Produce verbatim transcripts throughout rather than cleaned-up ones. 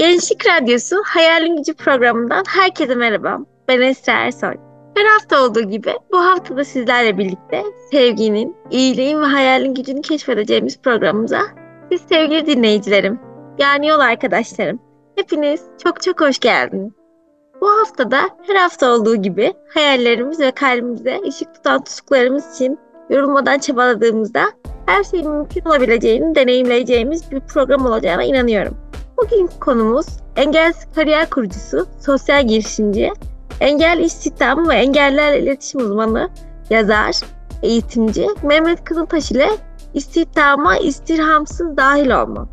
Gençlik Radyosu Hayalin Gücü programından herkese merhaba. Ben Esra Ersoy. Her hafta olduğu gibi bu hafta da sizlerle birlikte sevginin, iyiliğin ve hayalin gücünü keşfedeceğimiz programımıza siz sevgili dinleyicilerim, yani yol arkadaşlarım, hepiniz çok çok hoş geldiniz. Bu hafta da her hafta olduğu gibi hayallerimiz ve kalbimize ışık tutan tutkularımız için yorulmadan çabaladığımızda her şeyin mümkün olabileceğini deneyimleyeceğimiz bir program olacağına inanıyorum. Bugünkü konumuz engelsiz kariyer kurucusu, sosyal girişimci, engelli istihdamı ve engellilerle iletişim uzmanı, yazar, eğitimci Mehmet Kızıltaş ile istihdama istirhamsız dahil olma.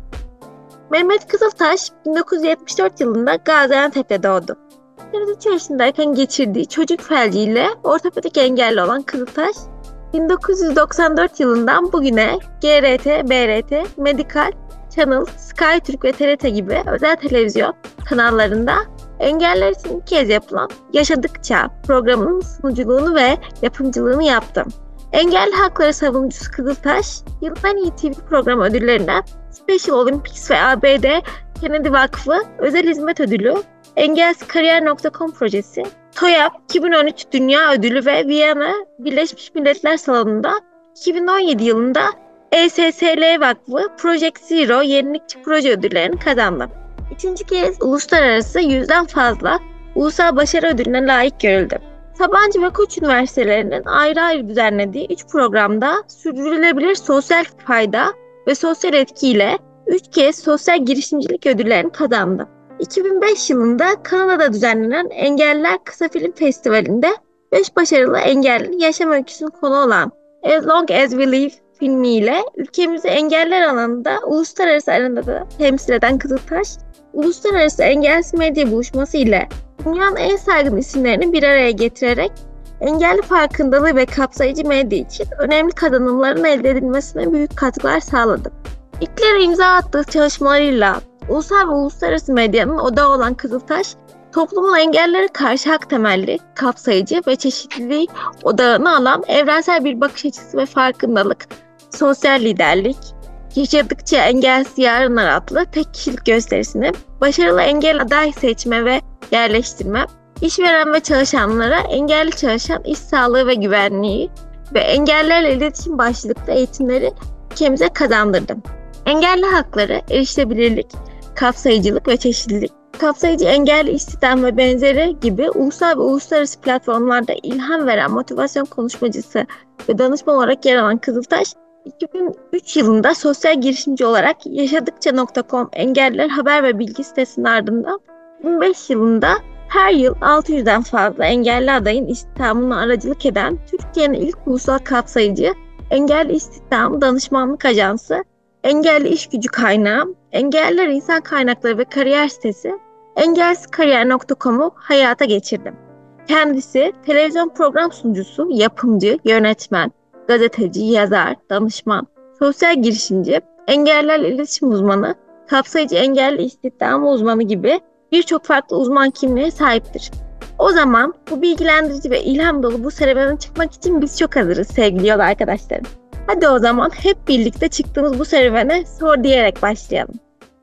Mehmet Kızıltaş bin dokuz yüz yetmiş dört yılında Gaziantep'te doğdu. otuz üç yaşındayken geçirdiği çocuk felciyle ortopedik engelli olan Kızıltaş, bin dokuz yüz doksan dört yılından bugüne G R T, B R T, Medical, Channel, Sky Türk ve T R T gibi özel televizyon kanallarında engeller için ilk kez yapılan Yaşadıkça programının sunuculuğunu ve yapımcılığını yaptı. Engelli hakları savunucusu Kızıltaş, yılın en iyi T V program ödüllerinden Special Olympics ve A B D Kennedy Vakfı Özel Hizmet Ödülü, engelsiz kariyer nokta com projesi, TOYAP iki bin on üç Dünya Ödülü ve Viyana Birleşmiş Milletler Salonu'nda iki bin on yedi yılında E S S L Vakfı Project Zero Yenilikçi Proje ödüllerini kazandı. Üçüncü kez uluslararası yüzden fazla ulusal başarı ödülüne layık görüldü. Sabancı ve Koç Üniversitelerinin ayrı ayrı düzenlediği üç programda sürdürülebilir sosyal fayda ve sosyal etkiyle üç kez sosyal girişimcilik ödüllerini kazandı. iki bin beş yılında Kanada'da düzenlenen Engelliler Kısa Film Festivali'nde beş başarılı engellinin yaşam öyküsünün konu olan As Long As We Live filmiyle ülkemizi engeller alanında uluslararası arenada temsil eden Kızıltaş, uluslararası engelsiz medya buluşması ile dünyanın en saygın isimlerini bir araya getirerek engelli farkındalığı ve kapsayıcı medya için önemli kazanımların elde edilmesine büyük katkılar sağladı. İlklere imza attığı çalışmalarıyla ulusal ve uluslararası medyanın odağı olan Kızıltaş, toplumun engellere karşı hak temelli, kapsayıcı ve çeşitliliği odağına alan evrensel bir bakış açısı ve farkındalık, sosyal liderlik, Yaşadıkça Engelsiz Yarınlar adlı tek kişilik gösterisini başarılı engel aday seçme ve yerleştirme, işveren ve çalışanlara engelli çalışan iş sağlığı ve güvenliği ve engellerle iletişim başlıklı eğitimleri ülkemize kazandırdı. Engelli hakları, erişilebilirlik, kapsayıcılık ve çeşitlilik, kapsayıcı engelli istihdam ve benzeri gibi ulusal ve uluslararası platformlarda ilham veren motivasyon konuşmacısı ve danışman olarak yer alan Kızıltaş, iki bin üç yılında sosyal girişimci olarak yaşadıkça nokta com engelliler haber ve bilgi sitesinin ardından iki bin beş yılında her yıl altı yüzden fazla engelli adayın istihdamına aracılık eden Türkiye'nin ilk ulusal kapsayıcı engelli istihdam danışmanlık ajansı, engelli iş gücü kaynağı, engelliler insan kaynakları ve kariyer sitesi engelsiz kariyer nokta com'u hayata geçirdi. Kendisi televizyon program sunucusu, yapımcı, yönetmen, gazeteci, yazar, danışman, sosyal girişimci, engellilerle iletişim uzmanı, kapsayıcı engelli istihdamı uzmanı gibi birçok farklı uzman kimliğe sahiptir. O zaman bu bilgilendirici ve ilham dolu bu serüvene çıkmak için biz çok hazırız sevgili yol arkadaşlarım. Hadi o zaman hep birlikte çıktığımız bu serüvene sor diyerek başlayalım.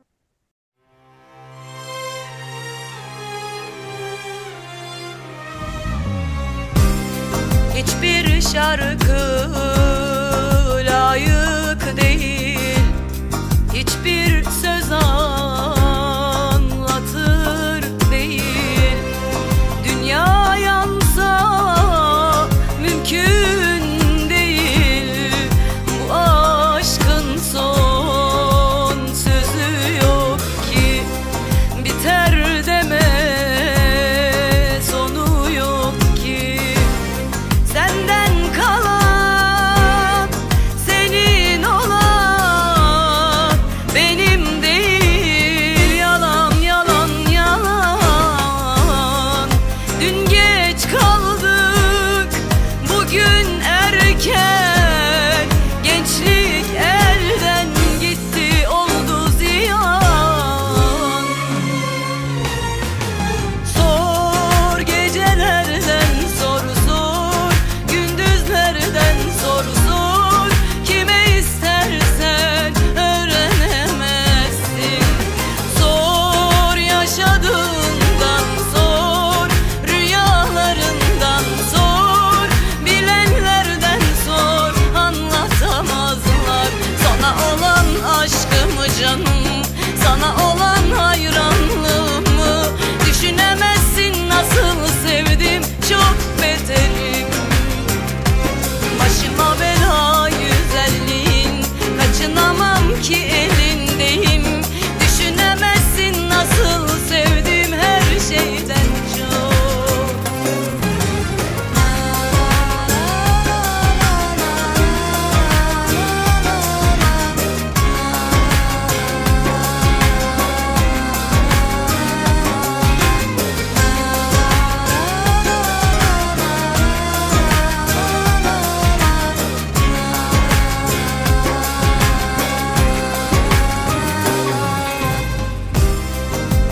Hiçbir şarkı layık değil, hiçbir söz anlatır değil. Dünya yansa mümkün değil, bu aşkın son sözü yok ki, biter deme sonu yok ki. Senden kalan senin olan benim değil.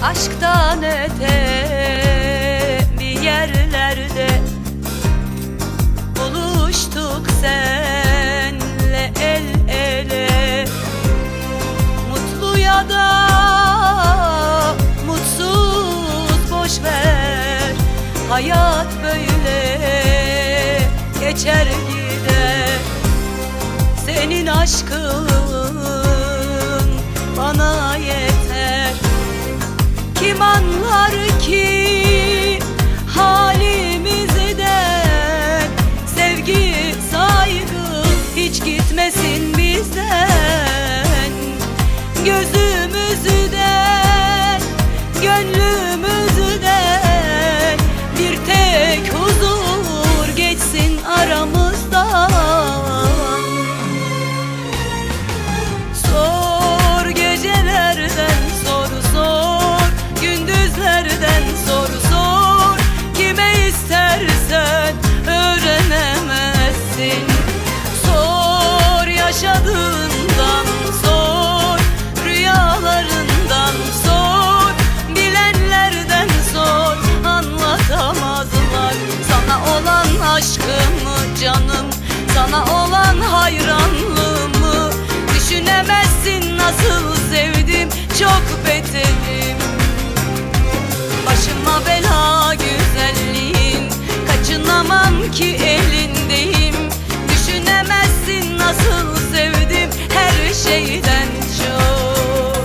aşktan öte bir yerlerde buluştuk senle el ele. Mutlu ya da mutsuz boş ver, hayat böyle geçer gider. Senin aşkın bana yeter. Kim anlar ki halimizden? Sevgi, saygı hiç gitmesin bizden. Gözümüzden, gönlümüzden bir tek huzur geçsin aramızdan. Sor gecelerden sor sor, gündüzlerden sor sor. Kime istersen öğrenemezsin. Sor yaşadığından sor, rüyalarından sor. Bilenlerden sor, anlatamazlar. Sana olan aşkımı canım, sana olan hayranlığımı düşünemezsin. Nasıl sevdim, çok beterim. Başıma bela güzelliğin, kaçınamam ki elindeyim. Düşünemezsin nasıl sevdim, her şeyden çok.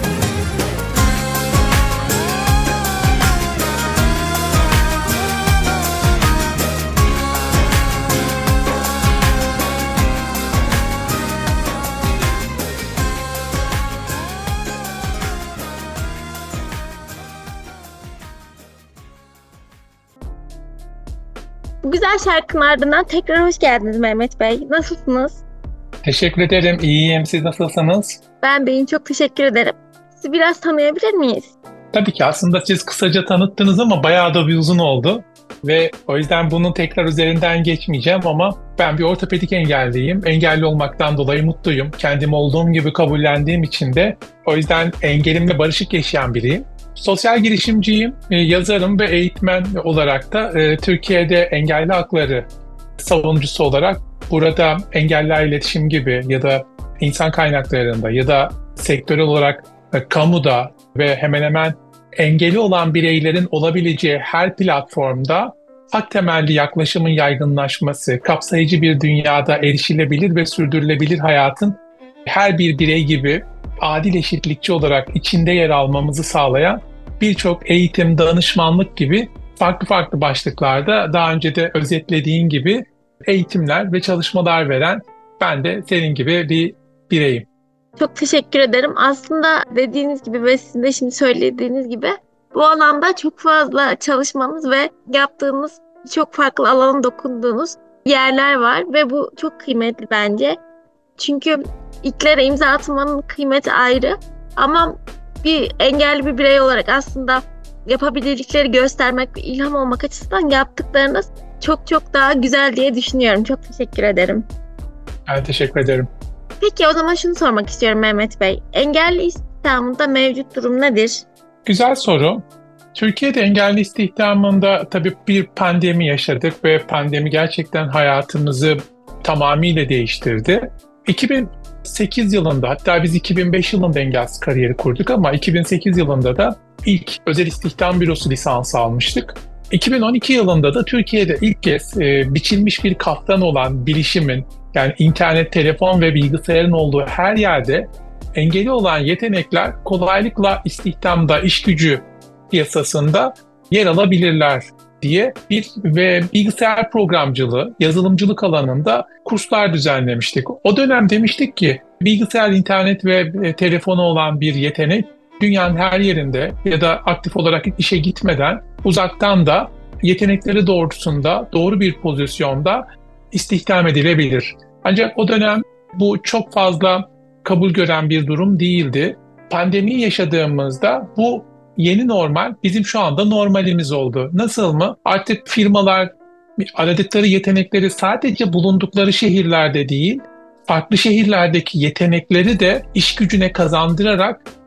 Bu güzel şarkının ardından tekrar hoş geldiniz Mehmet Bey. Nasılsınız? Teşekkür ederim. İyiyim. Siz nasılsınız? Ben de iyiyim. Çok teşekkür ederim. Sizi biraz tanıyabilir miyiz? Tabii ki aslında siz kısaca tanıttınız ama bayağı da bir uzun oldu. Ve o yüzden bunun tekrar üzerinden geçmeyeceğim ama ben bir ortopedik engelliyim. Engelli olmaktan dolayı mutluyum. Kendim olduğum gibi kabullendiğim için de o yüzden engelimle barışık yaşayan biriyim. Sosyal girişimciyim, yazarım ve eğitmen olarak da e, Türkiye'de engelli hakları savunucusu olarak burada engelliler iletişim gibi ya da insan kaynaklarında ya da sektörel olarak e, kamuda ve hemen hemen engeli olan bireylerin olabileceği her platformda hak temelli yaklaşımın yaygınlaşması, kapsayıcı bir dünyada erişilebilir ve sürdürülebilir hayatın her bir birey gibi adil eşitlikçi olarak içinde yer almamızı sağlayan birçok eğitim, danışmanlık gibi farklı farklı başlıklarda daha önce de özetlediğin gibi eğitimler ve çalışmalar veren ben de senin gibi bir bireyim. Çok teşekkür ederim. Aslında dediğiniz gibi ve sizin de şimdi söylediğiniz gibi bu alanda çok fazla çalışmanız ve yaptığınız çok farklı alana dokunduğunuz yerler var ve bu çok kıymetli bence. Çünkü ilklere imza atmanın kıymeti ayrı ama bir engelli bir birey olarak aslında yapabildikleri göstermek ve ilham olmak açısından yaptıklarınız çok çok daha güzel diye düşünüyorum. Çok teşekkür ederim. Ben teşekkür ederim. Peki o zaman şunu sormak istiyorum Mehmet Bey. Engelli istihdamında mevcut durum nedir? Güzel soru. Türkiye'de engelli istihdamında tabii bir pandemi yaşadık ve pandemi gerçekten hayatımızı tamamıyla değiştirdi. iki bin sekiz yılında, hatta biz iki bin beş yılında engelsiz kariyeri kurduk ama iki bin sekiz yılında da ilk özel istihdam bürosu lisansı almıştık. iki bin on iki yılında da Türkiye'de ilk kez e, biçilmiş bir kaftan olan bilişimin, yani internet, telefon ve bilgisayarın olduğu her yerde engeli olan yetenekler kolaylıkla istihdamda, iş gücü piyasasında yer alabilirler diye bir ve bilgisayar programcılığı, yazılımcılık alanında kurslar düzenlemiştik. O dönem demiştik ki bilgisayar, internet ve e, telefonu olan bir yetenek dünyanın her yerinde ya da aktif olarak işe gitmeden uzaktan da yetenekleri doğrultusunda doğru bir pozisyonda istihdam edilebilir. Ancak o dönem bu çok fazla kabul gören bir durum değildi. Pandemiyi yaşadığımızda bu yeni normal bizim şu anda normalimiz oldu. Nasıl mı? Artık firmalar aradıkları yetenekleri sadece bulundukları şehirlerde değil, farklı şehirlerdeki yetenekleri de iş gücüne kazandırarak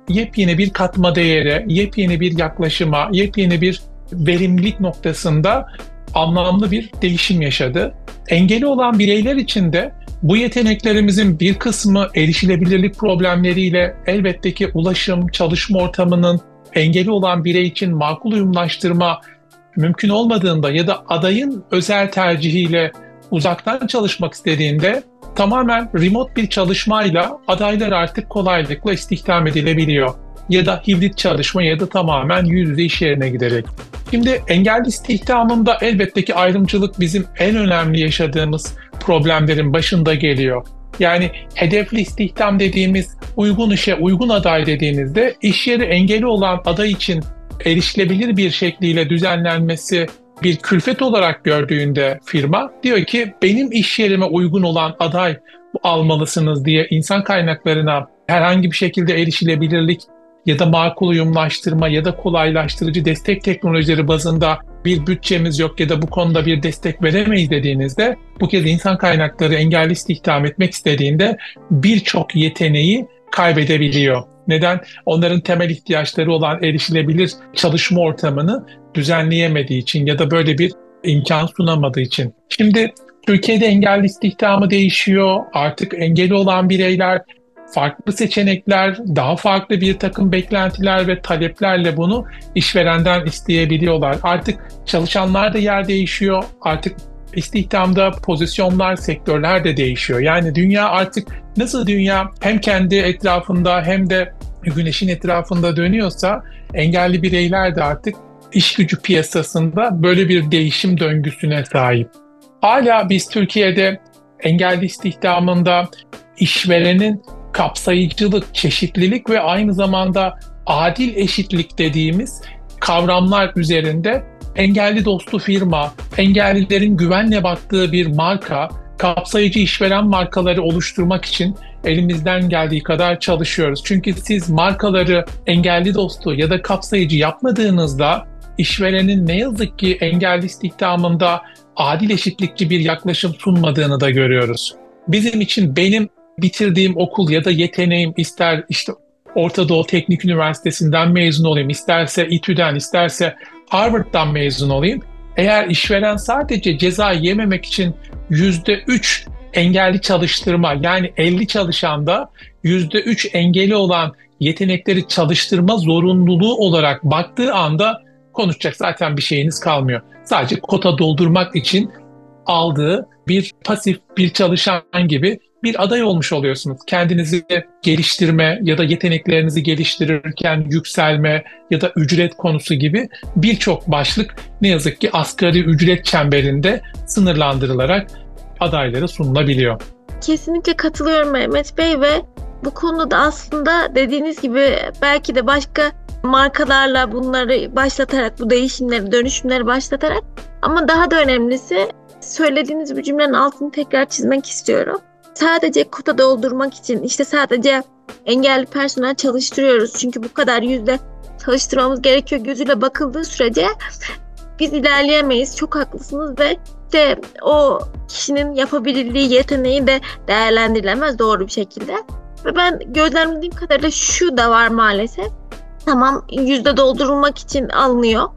yepyeni bir katma değere, yepyeni bir yaklaşıma, yepyeni bir verimlilik noktasında anlamlı bir değişim yaşadı. Engeli olan bireyler için de bu yeteneklerimizin bir kısmı erişilebilirlik problemleriyle elbette ki ulaşım, çalışma ortamının engeli olan birey için makul uyumlaştırma mümkün olmadığında ya da adayın özel tercihiyle uzaktan çalışmak istediğinde tamamen remote bir çalışmayla adaylar artık kolaylıkla istihdam edilebiliyor. Ya da hibrit çalışma ya da tamamen yüz yüze iş yerine giderek. Şimdi engelli istihdamında elbette ki ayrımcılık bizim en önemli yaşadığımız problemlerin başında geliyor. Yani hedefli istihdam dediğimiz, uygun işe uygun aday dediğimizde iş yeri engeli olan aday için erişilebilir bir şekliyle düzenlenmesi bir külfet olarak gördüğünde firma diyor ki benim iş yerime uygun olan aday almalısınız diye insan kaynaklarına herhangi bir şekilde erişilebilirlik ya da makul uyumlaştırma ya da kolaylaştırıcı destek teknolojileri bazında bir bütçemiz yok ya da bu konuda bir destek veremeyiz dediğinizde bu kez insan kaynakları engelli istihdam etmek istediğinde birçok yeteneği kaybedebiliyor. Neden? Onların temel ihtiyaçları olan erişilebilir çalışma ortamını düzenleyemediği için ya da böyle bir imkan sunamadığı için. Şimdi Türkiye'de engelli istihdamı değişiyor. Artık engeli olan bireyler farklı seçenekler, daha farklı bir takım beklentiler ve taleplerle bunu işverenden isteyebiliyorlar. Artık çalışanlar da yer değişiyor. Artık istihdamda pozisyonlar, sektörler de değişiyor. Yani dünya artık nasıl dünya hem kendi etrafında hem de güneşin etrafında dönüyorsa engelli bireyler de artık iş gücü piyasasında böyle bir değişim döngüsüne sahip. Hala biz Türkiye'de engelli istihdamında işverenin kapsayıcılık, çeşitlilik ve aynı zamanda adil eşitlik dediğimiz kavramlar üzerinde engelli dostu firma, engellilerin güvenle baktığı bir marka, kapsayıcı işveren markaları oluşturmak için elimizden geldiği kadar çalışıyoruz. Çünkü siz markaları engelli dostu ya da kapsayıcı yapmadığınızda işverenin ne yazık ki engelli istihdamında adil eşitlikçi bir yaklaşım sunmadığını da görüyoruz. Bizim için benim bitirdiğim okul ya da yeteneğim ister işte Orta Doğu Teknik Üniversitesi'nden mezun olayım, isterse İTÜ'den, isterse Harvard'dan mezun olayım. Eğer işveren sadece ceza yememek için yüzde üç engelli çalıştırma, yani elli çalışanda yüzde üç engeli olan yetenekleri çalıştırma zorunluluğu olarak baktığı anda konuşacak zaten bir şeyiniz kalmıyor. Sadece kota doldurmak için aldığı bir pasif bir çalışan gibi bir aday olmuş oluyorsunuz. Kendinizi geliştirme ya da yeteneklerinizi geliştirirken yükselme ya da ücret konusu gibi birçok başlık ne yazık ki asgari ücret çemberinde sınırlandırılarak adaylara sunulabiliyor. Kesinlikle katılıyorum Mehmet Bey ve bu konuda aslında dediğiniz gibi belki de başka markalarla bunları başlatarak, bu değişimleri, dönüşümleri başlatarak ama daha da önemlisi söylediğiniz bu cümlenin altını tekrar çizmek istiyorum. Sadece kota doldurmak için işte sadece engelli personel çalıştırıyoruz çünkü bu kadar yüzde çalıştırmamız gerekiyor gözüyle bakıldığı sürece biz ilerleyemeyiz. Çok haklısınız ve işte o kişinin yapabilirliği, yeteneği de değerlendirilemez doğru bir şekilde. Ve ben gözlemlediğim kadarıyla şu da var maalesef. Tamam yüzde doldurulmak için alınıyor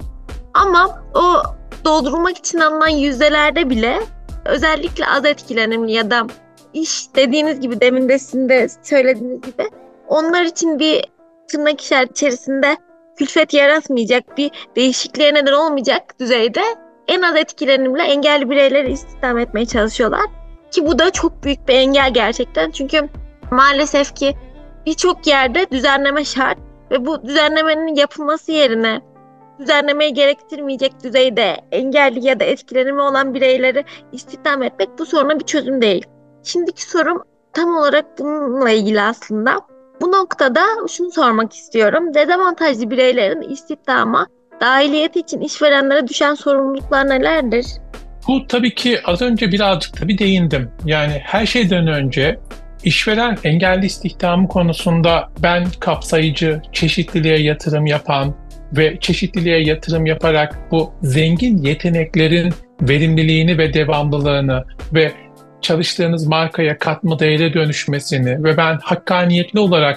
ama o doldurulmak için alınan yüzdelerde bile özellikle az etkilenimli ya da iş dediğiniz gibi demin de sizin de söylediğiniz gibi onlar için bir tırnak işareti içerisinde külfet yaratmayacak, bir değişikliğe neden olmayacak düzeyde en az etkilenimle engelli bireyleri istihdam etmeye çalışıyorlar. Ki bu da çok büyük bir engel gerçekten. Çünkü maalesef ki birçok yerde düzenleme şart ve bu düzenlemenin yapılması yerine düzenlemeyi gerektirmeyecek düzeyde engelli ya da etkilenimi olan bireyleri istihdam etmek bu soruna bir çözüm değil. Şimdiki sorum tam olarak bununla ilgili aslında. Bu noktada şunu sormak istiyorum. Dezavantajlı bireylerin istihdama dahiliyeti için işverenlere düşen sorumluluklar nelerdir? Bu tabii ki az önce birazcık tabii değindim. Yani her şeyden önce işveren engelli istihdamı konusunda ben kapsayıcı, çeşitliliğe yatırım yapan ve çeşitliliğe yatırım yaparak bu zengin yeteneklerin verimliliğini ve devamlılığını ve çalıştığınız markaya katma değere dönüşmesini ve ben hakkaniyetli olarak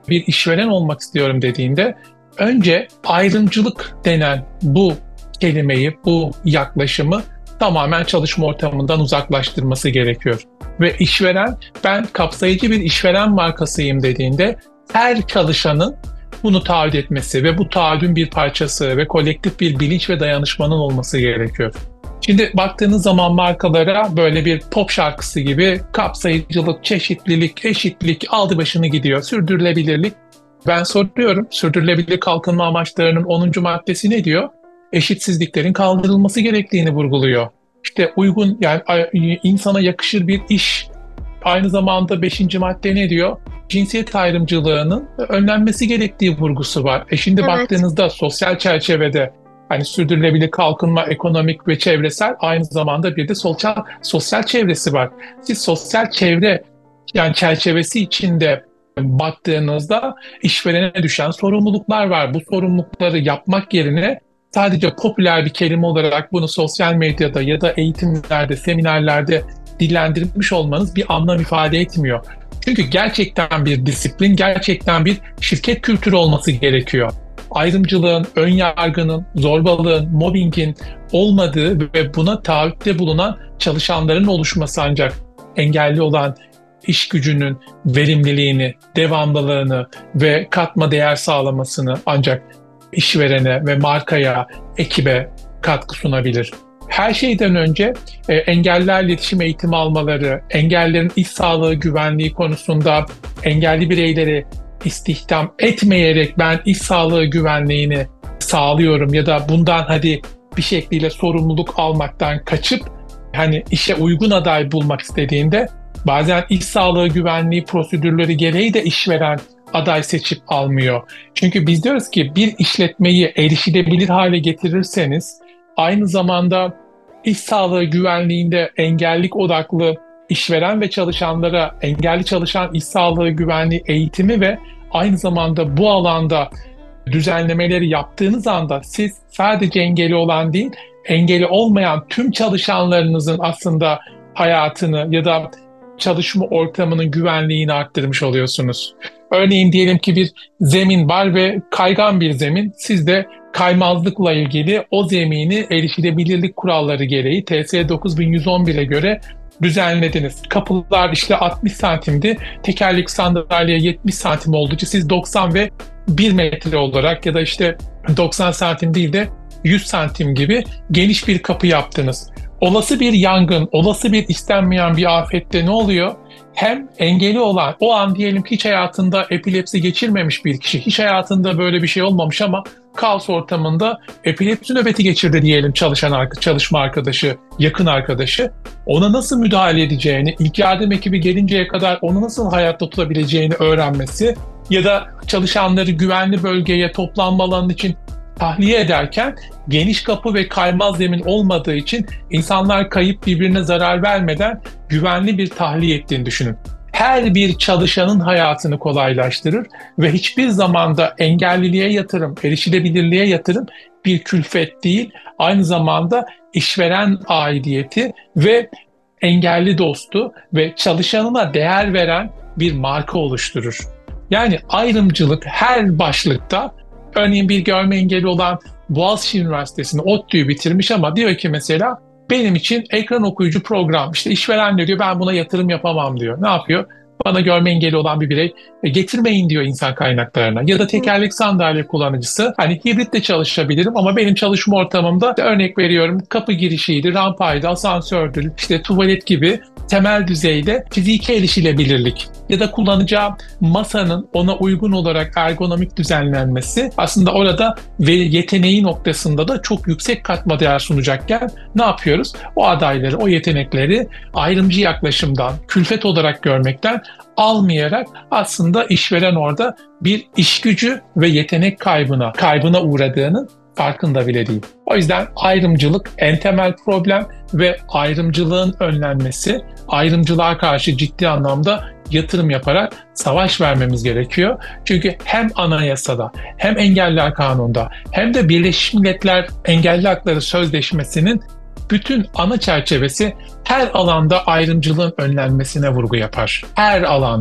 bir işveren olmak istiyorum dediğinde önce ayrımcılık denen bu kelimeyi, bu yaklaşımı tamamen çalışma ortamından uzaklaştırması gerekiyor. Ve işveren, ben kapsayıcı bir işveren markasıyım dediğinde her çalışanın bunu taahhüt etmesi ve bu taahhüdün bir parçası ve kolektif bir bilinç ve dayanışmanın olması gerekiyor. Şimdi baktığınız zaman markalara böyle bir pop şarkısı gibi kapsayıcılık, çeşitlilik, eşitlik aldı başını gidiyor, sürdürülebilirlik. Ben soruyorum, sürdürülebilir kalkınma amaçlarının onuncu maddesi ne diyor? Eşitsizliklerin kaldırılması gerektiğini vurguluyor. İşte uygun, yani insana yakışır bir iş. Aynı zamanda beşinci madde ne diyor? Cinsiyet ayrımcılığının önlenmesi gerektiği vurgusu var. E şimdi Evet. baktığınızda sosyal çerçevede hani sürdürülebilir kalkınma, ekonomik ve çevresel, aynı zamanda bir de sosyal sosyal çevresi var. Siz sosyal çevre yani çerçevesi içinde baktığınızda işverene düşen sorumluluklar var. Bu sorumlulukları yapmak yerine sadece popüler bir kelime olarak bunu sosyal medyada ya da eğitimlerde, seminerlerde dillendirmiş olmanız bir anlam ifade etmiyor. Çünkü gerçekten bir disiplin, gerçekten bir şirket kültürü olması gerekiyor. Ayrımcılığın, önyargının, zorbalığın, mobbingin olmadığı ve buna taahhütte bulunan çalışanların oluşması ancak engelli olan iş gücünün verimliliğini, devamlılığını ve katma değer sağlamasını ancak işverene ve markaya, ekibe katkı sunabilir. Her şeyden önce e, engellilerle iletişim eğitimi almaları, engellilerin iş sağlığı güvenliği konusunda engelli bireyleri istihdam etmeyerek ben iş sağlığı güvenliğini sağlıyorum ya da bundan hadi bir şekliyle sorumluluk almaktan kaçıp hani işe uygun aday bulmak istediğinde bazen iş sağlığı güvenliği prosedürleri gereği de işveren aday seçip almıyor. Çünkü biz diyoruz ki bir işletmeyi erişilebilir hale getirirseniz aynı zamanda iş sağlığı güvenliğinde engellilik odaklı işveren ve çalışanlara engelli çalışan iş sağlığı güvenliği eğitimi ve aynı zamanda bu alanda düzenlemeleri yaptığınız anda siz sadece engeli olan değil, engeli olmayan tüm çalışanlarınızın aslında hayatını ya da çalışma ortamının güvenliğini arttırmış oluyorsunuz. Örneğin diyelim ki bir zemin var ve kaygan bir zemin. Siz de kaymazlıkla ilgili o zemini erişilebilirlik kuralları gereği T S dokuz bin yüz on bire göre düzenlediniz. Kapılar işte altmış santimdi, tekerlek sandalye yetmiş santim olduğu için siz doksan ve bir metre olarak ya da işte doksan santim değil de yüz santim gibi geniş bir kapı yaptınız. Olası bir yangın, olası bir istenmeyen bir afette ne oluyor? Hem engeli olan, o an diyelim ki hiç hayatında epilepsi geçirmemiş bir kişi, hiç hayatında böyle bir şey olmamış ama kaos ortamında epilepsi nöbeti geçirdi diyelim çalışan çalışma arkadaşı, yakın arkadaşı. Ona nasıl müdahale edeceğini, ilk yardım ekibi gelinceye kadar onu nasıl hayatta tutabileceğini öğrenmesi ya da çalışanları güvenli bölgeye toplanma alanı için tahliye ederken geniş kapı ve kaymaz zemin olmadığı için insanlar kayıp birbirine zarar vermeden güvenli bir tahliye ettiğini düşünün. Her bir çalışanın hayatını kolaylaştırır ve hiçbir zamanda engelliliğe yatırım, erişilebilirliğe yatırım bir külfet değil, aynı zamanda işveren aidiyeti ve engelli dostu ve çalışanına değer veren bir marka oluşturur. Yani ayrımcılık her başlıkta, örneğin bir görme engeli olan Boğaziçi Üniversitesi'nde ODTÜ'yü bitirmiş ama diyor ki mesela benim için ekran okuyucu program, işte işveren diyor ben buna yatırım yapamam diyor. Ne yapıyor? Bana görme engeli olan bir birey e, getirmeyin diyor insan kaynaklarına. Ya da tekerlek sandalye kullanıcısı, hani hibrit de çalışabilirim ama benim çalışma ortamımda örnek veriyorum kapı girişiydi, rampaydı, asansördü, işte tuvalet gibi temel düzeyde fiziki erişilebilirlik ya da kullanacağı masanın ona uygun olarak ergonomik düzenlenmesi aslında orada ve yeteneği noktasında da çok yüksek katma değer sunacakken ne yapıyoruz? O adayları, o yetenekleri ayrımcı yaklaşımdan, külfet olarak görmekten almayarak aslında işveren orada bir iş gücü ve yetenek kaybına, kaybına uğradığının farkında bile değil. O yüzden ayrımcılık en temel problem ve ayrımcılığın önlenmesi, ayrımcılığa karşı ciddi anlamda yatırım yaparak savaş vermemiz gerekiyor. Çünkü hem anayasada, hem engelliler kanununda, hem de Birleşmiş Milletler Engelli Hakları Sözleşmesi'nin bütün ana çerçevesi her alanda ayrımcılığın önlenmesine vurgu yapar. Her alanda.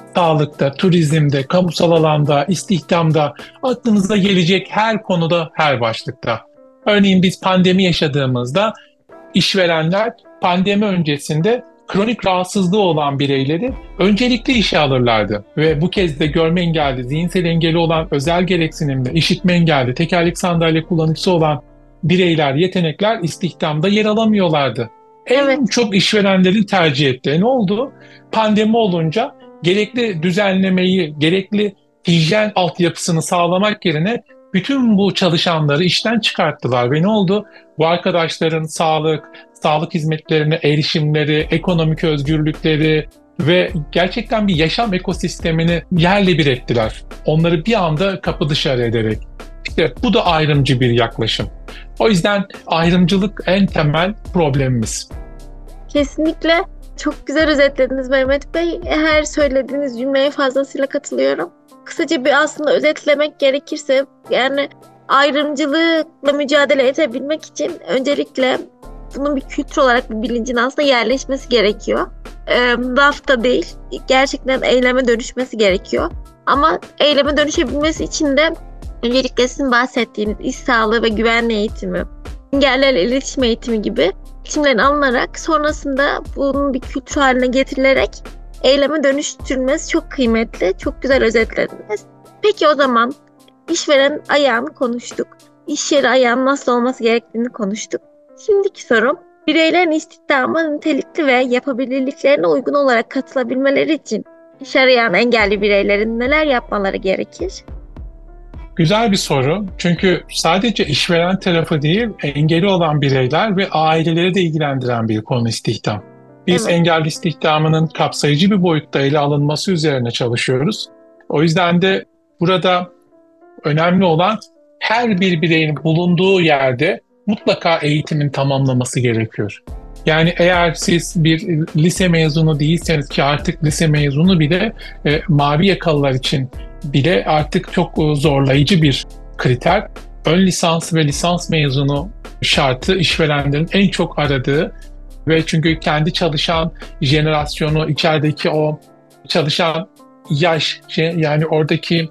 sağlıkta, turizmde, kamusal alanda, istihdamda, aklınıza gelecek her konuda, her başlıkta. Örneğin biz pandemi yaşadığımızda işverenler pandemi öncesinde kronik rahatsızlığı olan bireyleri öncelikle işe alırlardı. Ve bu kez de görme engelli, zihinsel engeli olan, özel gereksinimli, işitme engelli, tekerlek sandalye kullanıcısı olan bireyler, yetenekler istihdamda yer alamıyorlardı. En Evet. çok işverenlerin tercih ettiği ne oldu? Pandemi olunca gerekli düzenlemeyi, gerekli hijyen altyapısını sağlamak yerine bütün bu çalışanları işten çıkarttılar ve ne oldu? Bu arkadaşların sağlık, sağlık hizmetlerine erişimleri, ekonomik özgürlükleri ve gerçekten bir yaşam ekosistemini yerle bir ettiler. Onları bir anda kapı dışarı ederek. İşte bu da ayrımcı bir yaklaşım. O yüzden ayrımcılık en temel problemimiz. Kesinlikle çok güzel özetlediniz Mehmet Bey. Her söylediğiniz cümleye fazlasıyla katılıyorum. Kısaca bir aslında özetlemek gerekirse yani ayrımcılıkla mücadele edebilmek için öncelikle bunun bir kültür olarak bir bilincin aslında yerleşmesi gerekiyor. E, lafta değil, gerçekten eyleme dönüşmesi gerekiyor. Ama eyleme dönüşebilmesi için de öncelikle sizin bahsettiğiniz iş sağlığı ve güvenliği eğitimi, engellerle iletişim eğitimi gibi eğitimlerin alınarak sonrasında bunun bir kültür haline getirilerek eyleme dönüştürülmesi çok kıymetli. Çok güzel özetlediniz. Peki o zaman işveren ayağını konuştuk. İş yeri ayağının nasıl olması gerektiğini konuştuk. Şimdiki sorum, bireylerin istihdama nitelikli ve yapabilirliklerine uygun olarak katılabilmeleri için iş arayan engelli bireylerin neler yapmaları gerekir? Güzel bir soru. Çünkü sadece işveren tarafı değil, engeli olan bireyler ve aileleri de ilgilendiren bir konu istihdam. Biz Evet. engelli istihdamının kapsayıcı bir boyutta ele alınması üzerine çalışıyoruz. O yüzden de burada önemli olan her bir bireyin bulunduğu yerde mutlaka eğitimin tamamlaması gerekiyor. Yani eğer siz bir lise mezunu değilseniz ki artık lise mezunu bile e, mavi yakalılar için bile artık çok zorlayıcı bir kriter. Ön lisans ve lisans mezunu şartı işverenlerin en çok aradığı ve çünkü kendi çalışan jenerasyonu, içerideki o çalışan yaş, yani oradaki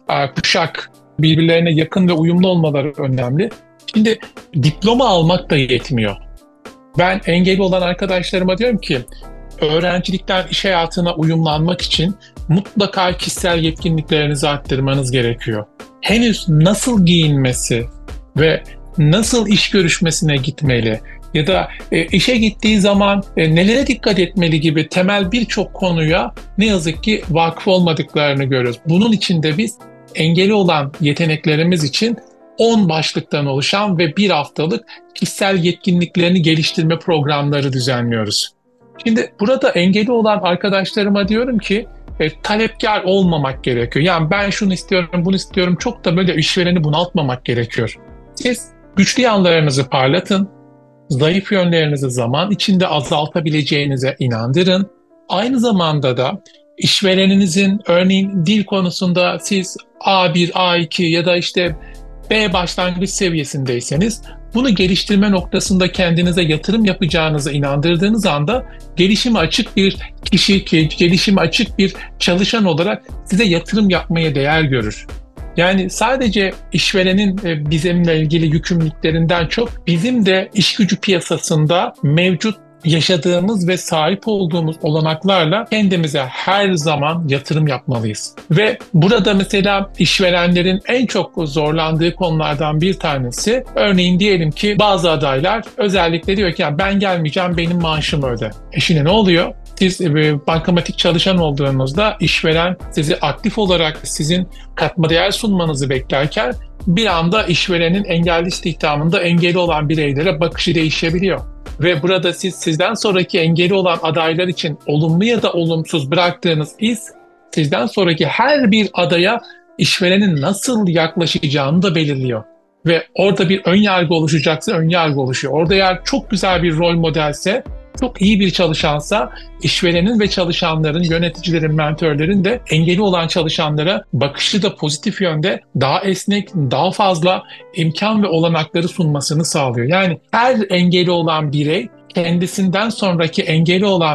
kuşak birbirlerine yakın ve uyumlu olmaları önemli. Şimdi diploma almak da yetmiyor. Ben engelli olan arkadaşlarıma diyorum ki öğrencilikten iş hayatına uyumlanmak için mutlaka kişisel yetkinliklerinizi arttırmanız gerekiyor. Henüz nasıl giyinmesi ve nasıl iş görüşmesine gitmeli ya da e, işe gittiği zaman e, nelere dikkat etmeli gibi temel birçok konuya ne yazık ki vakıf olmadıklarını görüyoruz. Bunun için de biz engeli olan yeteneklerimiz için on başlıktan oluşan ve bir haftalık kişisel yetkinliklerini geliştirme programları düzenliyoruz. Şimdi burada engeli olan arkadaşlarıma diyorum ki e, talepkar olmamak gerekiyor. Yani ben şunu istiyorum, bunu istiyorum. Çok da böyle işvereni bunaltmamak gerekiyor. Siz güçlü yanlarınızı parlatın, zayıf yönlerinizi zaman içinde azaltabileceğinize inandırın. Aynı zamanda da işvereninizin örneğin dil konusunda siz A bir, A iki ya da işte B başlangıç seviyesindeyseniz bunu geliştirme noktasında kendinize yatırım yapacağınıza inandırdığınız anda gelişime açık bir kişi, gelişime açık bir çalışan olarak size yatırım yapmaya değer görür. Yani sadece işverenin bizimle ilgili yükümlülüklerinden çok bizim de iş gücü piyasasında mevcut yaşadığımız ve sahip olduğumuz olanaklarla kendimize her zaman yatırım yapmalıyız. Ve burada mesela işverenlerin en çok zorlandığı konulardan bir tanesi, örneğin diyelim ki bazı adaylar özellikle diyor ki yani ben gelmeyeceğim, benim maaşımı öde. E şimdi ne oluyor? Siz bankamatik çalışan olduğunuzda işveren sizi aktif olarak sizin katma değer sunmanızı beklerken bir anda işverenin engelli istihdamında engeli olan bireylere bakışı değişebiliyor. Ve burada siz sizden sonraki engeli olan adaylar için olumlu ya da olumsuz bıraktığınız iz sizden sonraki her bir adaya işverenin nasıl yaklaşacağını da belirliyor. Ve orada bir ön yargı oluşacaksa ön yargı oluşuyor. Orada eğer çok güzel bir rol modelse, çok iyi bir çalışansa işverenin ve çalışanların, yöneticilerin, mentörlerin de engeli olan çalışanlara bakışı da pozitif yönde daha esnek, daha fazla imkan ve olanakları sunmasını sağlıyor. Yani her engeli olan birey kendisinden sonraki engeli olan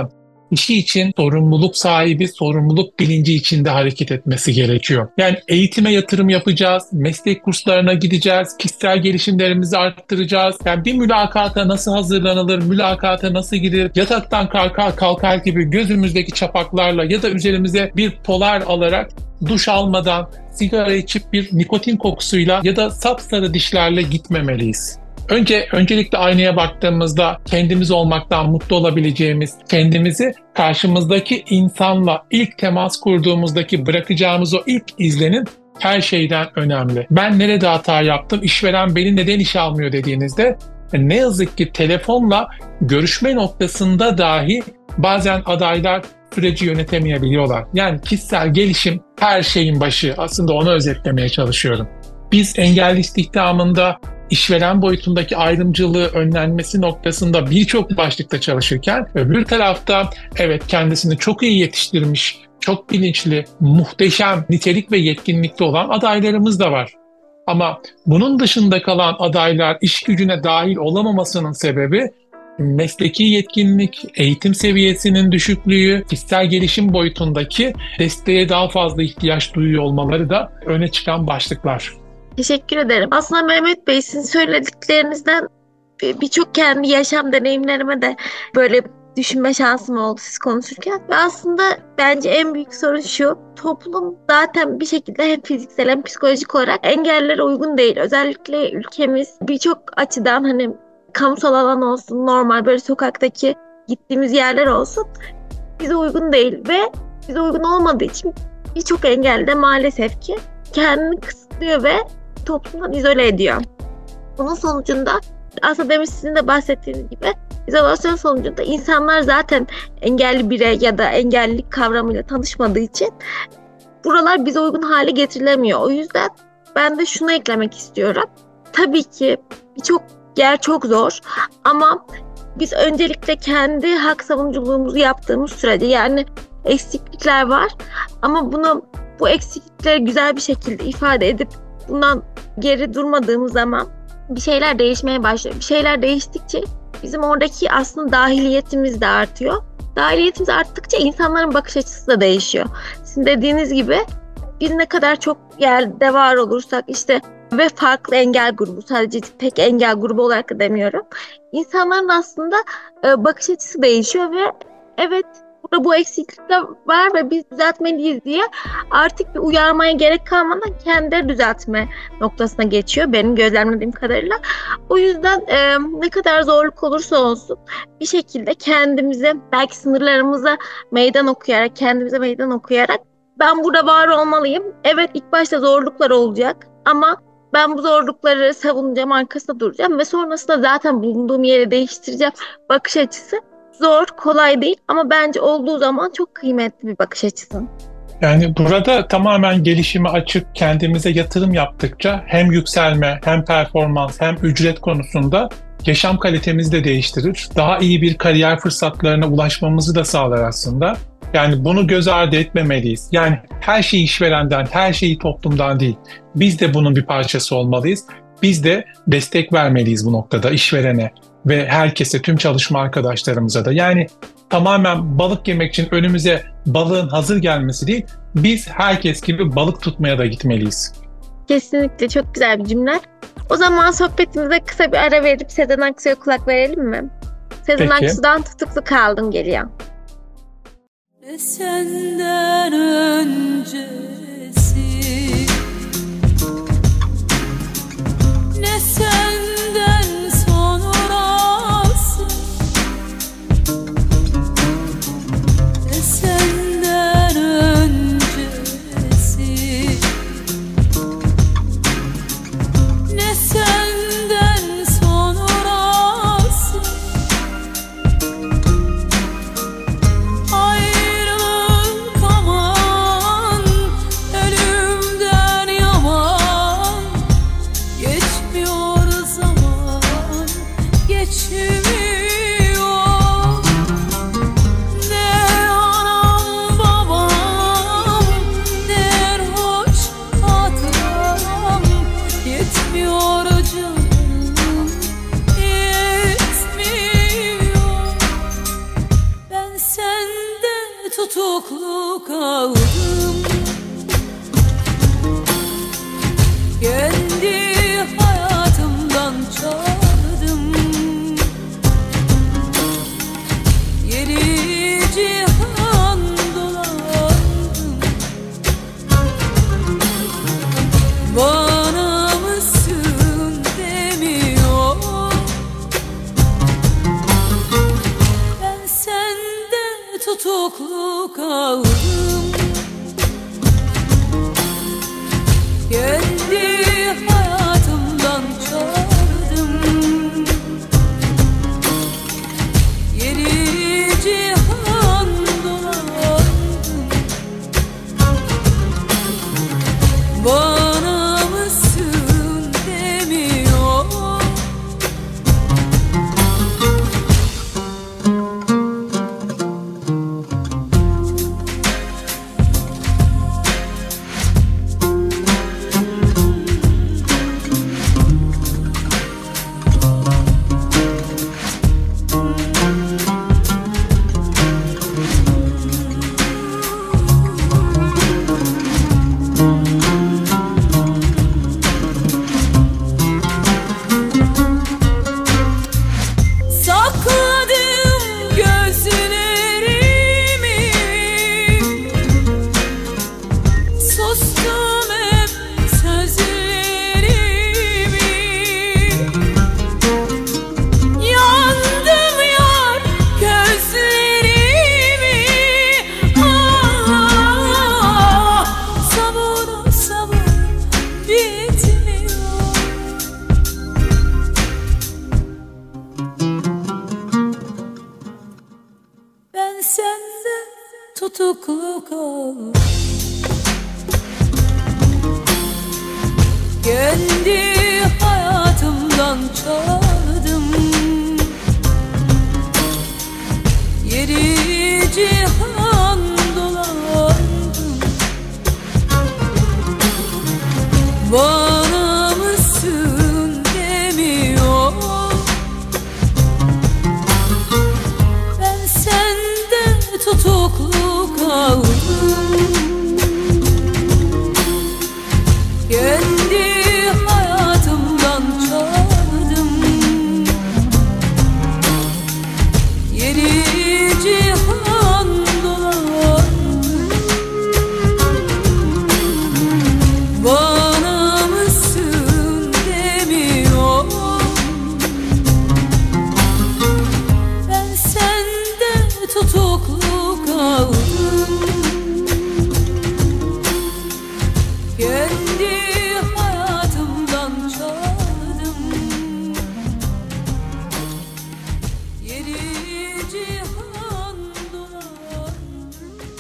kişi için sorumluluk sahibi, sorumluluk bilinci içinde hareket etmesi gerekiyor. Yani eğitime yatırım yapacağız, meslek kurslarına gideceğiz, kişisel gelişimlerimizi arttıracağız. Yani bir mülakata nasıl hazırlanılır, mülakata nasıl gidilir, yataktan kalkar kalkar gibi gözümüzdeki çapaklarla ya da üzerimize bir polar alarak duş almadan, sigara içip bir nikotin kokusuyla ya da sapsarı dişlerle gitmemeliyiz. Önce öncelikle aynaya baktığımızda kendimiz olmaktan mutlu olabileceğimiz, kendimizi karşımızdaki insanla ilk temas kurduğumuzdaki bırakacağımız o ilk izlenim her şeyden önemli. Ben nerede hata yaptım, işveren beni neden işe almıyor dediğinizde ne yazık ki telefonla görüşme noktasında dahi bazen adaylar süreci yönetemeyebiliyorlar. Yani kişisel gelişim her şeyin başı. Aslında onu özetlemeye çalışıyorum. Biz engelli istihdamında işveren boyutundaki ayrımcılığı önlenmesi noktasında birçok başlıkta çalışırken öbür tarafta evet kendisini çok iyi yetiştirmiş, çok bilinçli, muhteşem nitelik ve yetkinlikte olan adaylarımız da var. Ama bunun dışında kalan adaylar iş gücüne dahil olamamasının sebebi mesleki yetkinlik, eğitim seviyesinin düşüklüğü, kişisel gelişim boyutundaki desteğe daha fazla ihtiyaç duyuyor olmaları da öne çıkan başlıklar. Teşekkür ederim. Aslında Mehmet Bey, sizin söylediklerinizden birçok kendi yaşam deneyimlerime de böyle düşünme şansım oldu siz konuşurken. Ve aslında bence en büyük sorun şu: toplum zaten bir şekilde hem fiziksel hem psikolojik olarak engellere uygun değil. Özellikle ülkemiz birçok açıdan, hani kamusal alan olsun, normal böyle sokaktaki gittiğimiz yerler olsun, bize uygun değil ve bize uygun olmadığı için birçok engelli de maalesef ki kendini kısıtlıyor ve toplumdan izole ediyor. Bunun sonucunda aslında demin sizin de bahsettiğiniz gibi izolasyon sonucunda insanlar zaten engelli birey ya da engellilik kavramıyla tanışmadığı için buralar bize uygun hale getirilemiyor. O yüzden ben de şunu eklemek istiyorum. Tabii ki birçok yer çok zor ama biz öncelikle kendi hak savunuculuğumuzu yaptığımız sürece, yani eksiklikler var ama bunu bu eksiklikleri güzel bir şekilde ifade edip bundan geri durmadığımız zaman bir şeyler değişmeye başlıyor. Bir şeyler değiştikçe bizim oradaki aslında dahiliyetimiz de artıyor. Dahiliyetimiz arttıkça insanların bakış açısı da değişiyor. Sizin dediğiniz gibi biz ne kadar çok yerde var olursak işte ve farklı engel grubu, sadece tek engel grubu olarak da demiyorum, İnsanların aslında e, bakış açısı değişiyor ve evet, burada bu eksiklikler var ve biz düzeltmeliyiz diye artık bir uyarmaya gerek kalmadan kendileri düzeltme noktasına geçiyor benim gözlemlediğim kadarıyla. O yüzden e, ne kadar zorluk olursa olsun bir şekilde kendimize, belki sınırlarımıza meydan okuyarak, kendimize meydan okuyarak ben burada var olmalıyım. Evet, ilk başta zorluklar olacak ama ben bu zorlukları savunacağım, arkasında duracağım ve sonrasında zaten bulunduğum yeri değiştireceğim bakış açısı. Zor, kolay değil ama bence olduğu zaman çok kıymetli bir bakış açısı. Yani burada tamamen gelişime açık, kendimize yatırım yaptıkça hem yükselme, hem performans, hem ücret konusunda yaşam kalitemizi de değiştirir. Daha iyi bir kariyer fırsatlarına ulaşmamızı da sağlar aslında. Yani bunu göz ardı etmemeliyiz. Yani her şeyi işverenden, her şeyi toplumdan değil. Biz de bunun bir parçası olmalıyız. Biz de destek vermeliyiz bu noktada işverene ve herkese, tüm çalışma arkadaşlarımıza da. Yani tamamen balık yemek için önümüze balığın hazır gelmesi değil, biz herkes gibi balık tutmaya da gitmeliyiz. Kesinlikle çok güzel bir cümle. O zaman sohbetimize kısa bir ara verip Sezen Aksu'ya kulak verelim mi? Sezen Peki. Aksu'dan Tutuklu Kaldım geliyor. Ne senden öncesi, ne senden sonrası, ne senden öncesi, ne senden sonrası. Ayrılık aman, ölümden yaman. Geçmiyor zaman, geçmiyor. Ne anam babam, ne hoş hatıram. Yetmiyor canım, yetmiyor. Ben sen tutuklu kaldım. Kendi hayatımdan çaldım. Yeri cihan dolandım. Bana mısın demiyor. Ben sende tutuklu kaldım. Kendi hayatımdan çaldım. Yeri cihan dolandım. Bana mısın demiyor. Sakladım gözlerimi, sustum hep sözlerimi. Yandım yar gözlerimi. Ah, sabır sabır bitmiyor. Ben sende tutuklu kaldım. Kendi hayatımdan çaldım. Yeri cihan dolandım. Bana mısın demiyor. Ben sende tutuklu kaldım. Kendi hayatımdan çaldım. Yeri cihan dolandım. Bana mısın demiyor. Ben sende tutuklu kaldım. Kendi hayatımdan çaldım. Yeri cihan dolandım.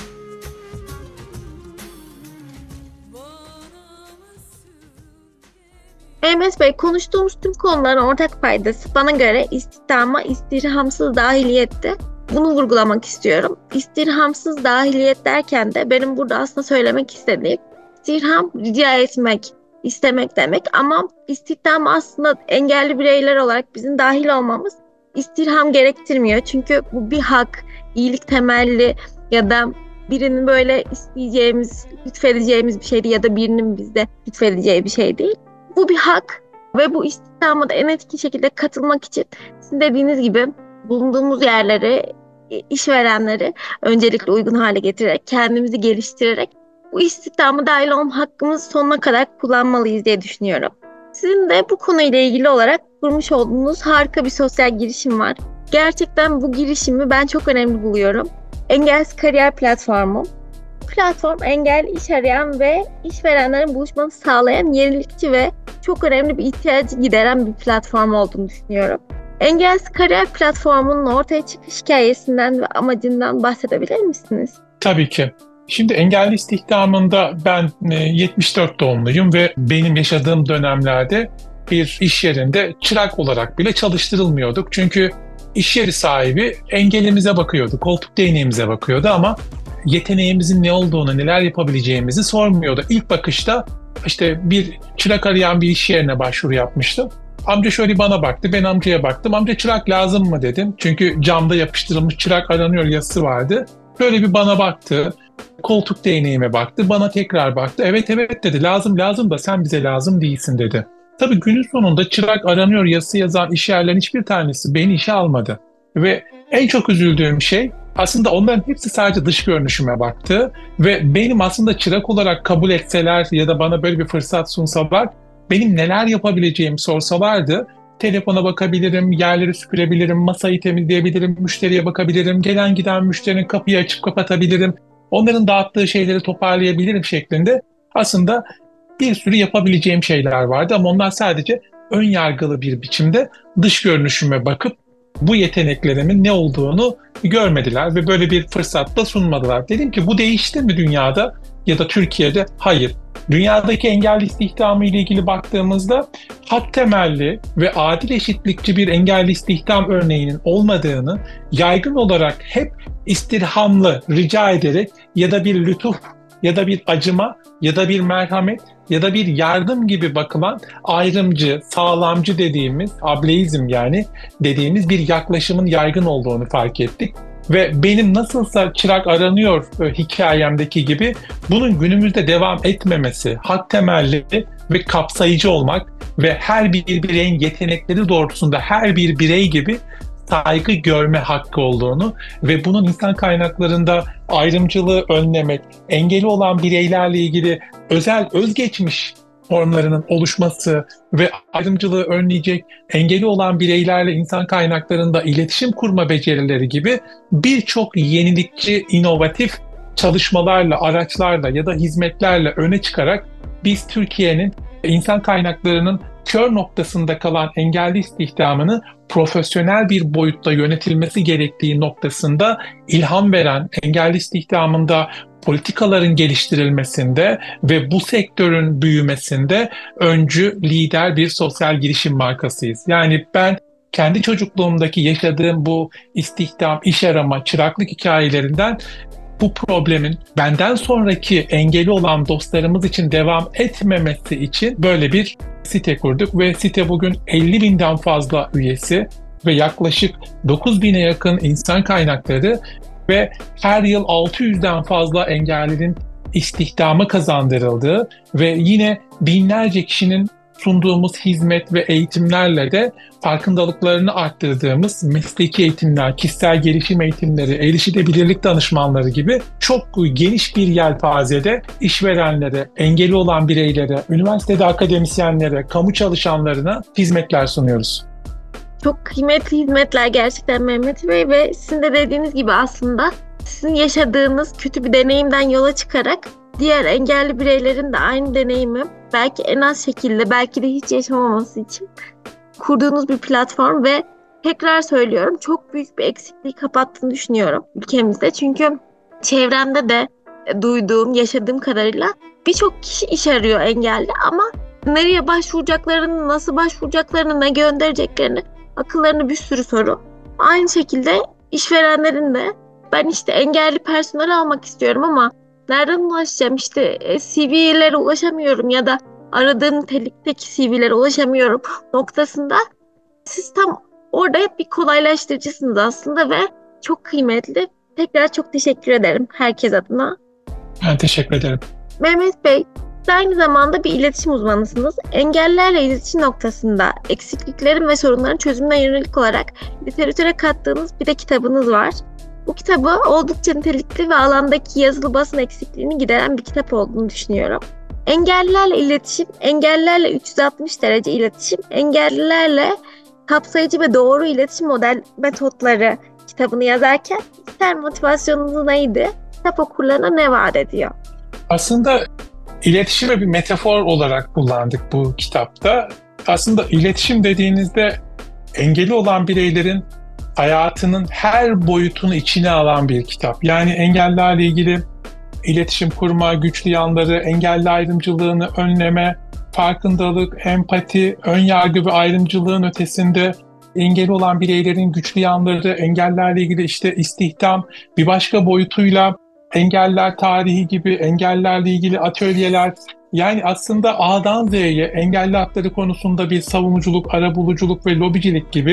Bana mısın Mehmet Bey, konuştuğumuz tüm konuların ortak paydası bana göre istihdama istirhamsız dahiliyetti. Bunu vurgulamak istiyorum. İstirhamsız dahiliyet derken de benim burada aslında söylemek istediğim istirham rica etmek, istemek demek, ama istihdam aslında engelli bireyler olarak bizim dahil olmamız istirham gerektirmiyor. Çünkü bu bir hak, iyilik temelli ya da birinin böyle isteyeceğimiz, lütfedeceğimiz bir şey değil ya da birinin bizde lütfedeceği bir şey değil. Bu bir hak ve bu istihdama da en etkin şekilde katılmak için sizin dediğiniz gibi bulunduğumuz yerleri, işverenleri öncelikle uygun hale getirerek, kendimizi geliştirerek bu istihdama dahil olma hakkımızı sonuna kadar kullanmalıyız diye düşünüyorum. Sizin de bu konuyla ilgili olarak kurmuş olduğunuz harika bir sosyal girişim var. Gerçekten bu girişimi ben çok önemli buluyorum. Engelsiz Kariyer Platformu. Platform engelli iş arayan ve işverenlerin buluşmasını sağlayan yenilikçi ve çok önemli bir ihtiyacı gideren bir platform olduğunu düşünüyorum. Engelsiz Kariyer Platformu'nun ortaya çıkış hikayesinden ve amacından bahsedebilir misiniz? Tabii ki. Şimdi engelli istihdamında ben yetmiş dört doğumluyum ve benim yaşadığım dönemlerde bir iş yerinde çırak olarak bile çalıştırılmıyorduk. Çünkü iş yeri sahibi engelimize bakıyordu, koltuk değneğimize bakıyordu ama yeteneğimizin ne olduğunu, neler yapabileceğimizi sormuyordu. İlk bakışta işte bir çırak arayan bir iş yerine başvuru yapmıştım. Amca şöyle bana baktı, ben amcaya baktım. Amca çırak lazım mı dedim. Çünkü camda yapıştırılmış çırak aranıyor yazısı vardı. Böyle bir bana baktı, koltuk değneğime baktı, bana tekrar baktı. Evet evet dedi, lazım lazım da sen bize lazım değilsin dedi. Tabii günün sonunda çırak aranıyor yazısı yazan iş yerlerinin hiçbir tanesi beni işe almadı. Ve en çok üzüldüğüm şey aslında onların hepsi sadece dış görünüşüme baktı ve benim aslında çırak olarak kabul etseler ya da bana böyle bir fırsat sunsalar, benim neler yapabileceğimi sorsalardı, telefona bakabilirim, yerleri süpürebilirim, masayı temizleyebilirim, müşteriye bakabilirim, gelen giden müşterinin kapıyı açıp kapatabilirim, onların dağıttığı şeyleri toparlayabilirim şeklinde aslında bir sürü yapabileceğim şeyler vardı ama onlar sadece ön yargılı bir biçimde dış görünüşüme bakıp bu yeteneklerimin ne olduğunu görmediler ve böyle bir fırsat da sunmadılar. Dedim ki bu değişti mi dünyada ya da Türkiye'de? Hayır. Dünyadaki engelli istihdamı ile ilgili baktığımızda hak temelli ve adil eşitlikçi bir engelli istihdam örneğinin olmadığını, yaygın olarak hep istirhamlı, rica ederek ya da bir lütuf ya da bir acıma ya da bir merhamet ya da bir yardım gibi bakılan ayrımcı, sağlamcı dediğimiz, ableizm yani dediğimiz bir yaklaşımın yaygın olduğunu fark ettik. Ve benim nasılsa çırak aranıyor e, hikayemdeki gibi bunun günümüzde devam etmemesi, hak temelli ve kapsayıcı olmak ve her bir bireyin yetenekleri doğrultusunda her bir birey gibi saygı görme hakkı olduğunu ve bunun insan kaynaklarında ayrımcılığı önlemek, engeli olan bireylerle ilgili özel özgeçmiş formlarının oluşması ve ayrımcılığı önleyecek engeli olan bireylerle insan kaynaklarında iletişim kurma becerileri gibi birçok yenilikçi, inovatif çalışmalarla, araçlarla ya da hizmetlerle öne çıkarak biz Türkiye'nin insan kaynaklarının kör noktasında kalan engelli istihdamını profesyonel bir boyutta yönetilmesi gerektiği noktasında ilham veren, engelli istihdamında politikaların geliştirilmesinde ve bu sektörün büyümesinde öncü, lider bir sosyal girişim markasıyız. Yani ben kendi çocukluğumdaki yaşadığım bu istihdam, iş arama, çıraklık hikayelerinden bu problemin benden sonraki engeli olan dostlarımız için devam etmemesi için böyle bir site kurduk ve site bugün elli binden fazla üyesi ve yaklaşık dokuz bine yakın insan kaynakları ve her yıl altı yüzden fazla engellinin istihdama kazandırıldığı ve yine binlerce kişinin sunduğumuz hizmet ve eğitimlerle de farkındalıklarını arttırdığımız mesleki eğitimler, kişisel gelişim eğitimleri, erişilebilirlik danışmanları gibi çok geniş bir yelpazede işverenlere, engeli olan bireylere, üniversitede akademisyenlere, kamu çalışanlarına hizmetler sunuyoruz. Çok kıymetli hizmetler gerçekten Mehmet Bey ve sizin de dediğiniz gibi aslında sizin yaşadığınız kötü bir deneyimden yola çıkarak diğer engelli bireylerin de aynı deneyimi belki en az şekilde belki de hiç yaşamaması için kurduğunuz bir platform ve tekrar söylüyorum çok büyük bir eksikliği kapattığını düşünüyorum ülkemizde. Çünkü çevremde de duyduğum, yaşadığım kadarıyla birçok kişi iş arıyor engelli ama nereye başvuracaklarını, nasıl başvuracaklarını, ne göndereceklerini akıllarında bir sürü soru. Aynı şekilde işverenlerin de ben işte engelli personel almak istiyorum ama nereden ulaşacağım? İşte C V'lere ulaşamıyorum ya da aradığım nitelikteki C V'lere ulaşamıyorum noktasında siz tam orada hep bir kolaylaştırıcısınız aslında ve çok kıymetli. Tekrar çok teşekkür ederim herkes adına. Ben teşekkür ederim. Mehmet Bey, siz aynı zamanda bir iletişim uzmanısınız. Engellilerle iletişim noktasında eksikliklerin ve sorunların çözümüne yönelik olarak literatüre kattığınız bir de kitabınız var. Bu kitabı oldukça nitelikli ve alandaki yazılı basın eksikliğini gideren bir kitap olduğunu düşünüyorum. Engellilerle iletişim, engellilerle üç yüz altmış derece iletişim, engellilerle kapsayıcı ve doğru iletişim model metotları kitabını yazarken içsel motivasyonunuz neydi? Kitap okurlarına ne vaat ediyor? Aslında iletişimi bir metafor olarak kullandık bu kitapta. Aslında iletişim dediğinizde engeli olan bireylerin hayatının her boyutunu içine alan bir kitap. Yani engellerle ilgili iletişim kurma, güçlü yanları, engelli ayrımcılığını önleme, farkındalık, empati, önyargı ve ayrımcılığın ötesinde engeli olan bireylerin güçlü yanları, engellerle ilgili işte istihdam, bir başka boyutuyla engeller tarihi gibi engellerle ilgili atölyeler. Yani aslında A'dan Z'ye engelli hakları konusunda bir savunuculuk, arabuluculuk ve lobicilik gibi